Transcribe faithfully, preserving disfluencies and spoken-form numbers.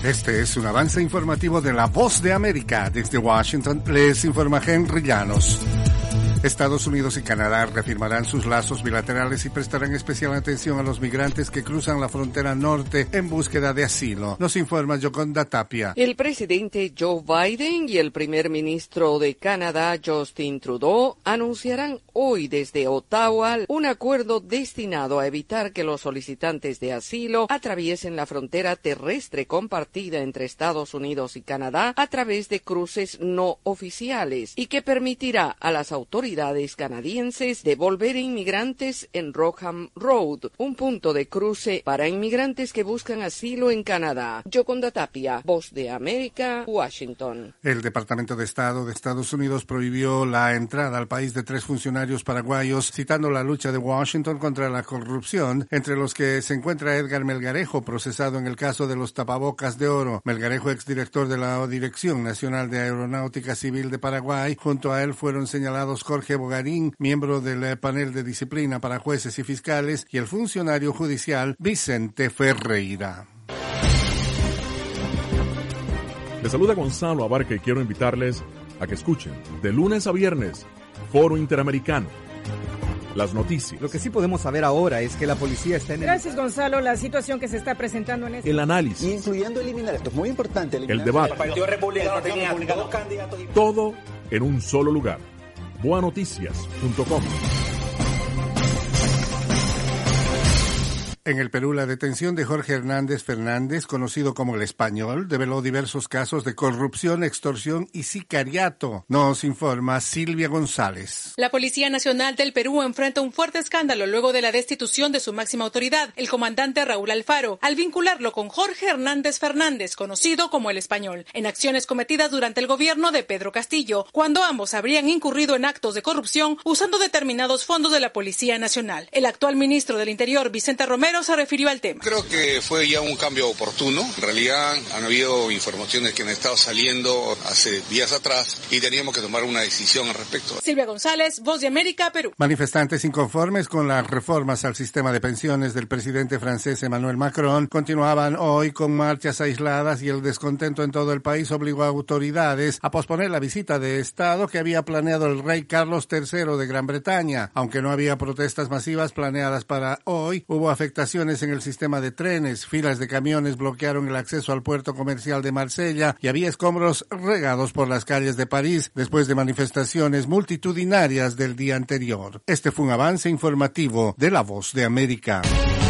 Este es un avance informativo de La Voz de América. Desde Washington les informa Henry Llanos. Estados Unidos y Canadá reafirmarán sus lazos bilaterales y prestarán especial atención a los migrantes que cruzan la frontera norte en búsqueda de asilo. Nos informa Yoconda Tapia. El presidente Joe Biden y el primer ministro de Canadá, Justin Trudeau, anunciarán hoy desde Ottawa un acuerdo destinado a evitar que los solicitantes de asilo atraviesen la frontera terrestre compartida entre Estados Unidos y Canadá a través de cruces no oficiales y que permitirá a las autoridades canadienses devolver inmigrantes en Rockham Road, un punto de cruce para inmigrantes que buscan asilo en Canadá. Yoconda Tapia, Voz de América, Washington. El Departamento de Estado de Estados Unidos prohibió la entrada al país de tres funcionarios paraguayos, citando la lucha de Washington contra la corrupción, entre los que se encuentra Edgar Melgarejo, procesado en el caso de los tapabocas de oro. Melgarejo, exdirector de la Dirección Nacional de Aeronáutica Civil de Paraguay. Junto a él fueron señalados Jorge Bogarín, miembro del panel de disciplina para jueces y fiscales, y el funcionario judicial Vicente Ferreira. Les saluda Gonzalo Abarca y quiero invitarles a que escuchen de lunes a viernes Foro Interamericano. Las noticias. Lo que sí podemos saber ahora es que la policía está en el... Gracias, Gonzalo. La situación que se está presentando en este... El análisis. Incluyendo eliminar, esto es muy importante. El debate. El Partido Republicano tenía dos candidatos. Todo en un solo lugar. boa noticias punto com. En el Perú, la detención de Jorge Hernández Fernández, conocido como el Español, develó diversos casos de corrupción, extorsión y sicariato. Nos informa Silvia González. La Policía Nacional del Perú enfrenta un fuerte escándalo luego de la destitución de su máxima autoridad, el comandante Raúl Alfaro, al vincularlo con Jorge Hernández Fernández, conocido como el Español, en acciones cometidas durante el gobierno de Pedro Castillo, cuando ambos habrían incurrido en actos de corrupción usando determinados fondos de la Policía Nacional. El actual ministro del Interior, Vicente Romero, se refirió al tema. Creo que fue ya un cambio oportuno. En realidad han habido informaciones que han estado saliendo hace días atrás y teníamos que tomar una decisión al respecto. Silvia González, Voz de América, Perú. Manifestantes inconformes con las reformas al sistema de pensiones del presidente francés Emmanuel Macron continuaban hoy con marchas aisladas y el descontento en todo el país obligó a autoridades a posponer la visita de Estado que había planeado el rey Carlos tercero de Gran Bretaña. Aunque no había protestas masivas planeadas para hoy, hubo afectaciones en el sistema de trenes, filas de camiones bloquearon el acceso al puerto comercial de Marsella y había escombros regados por las calles de París después de manifestaciones multitudinarias del día anterior. Este fue un avance informativo de La Voz de América.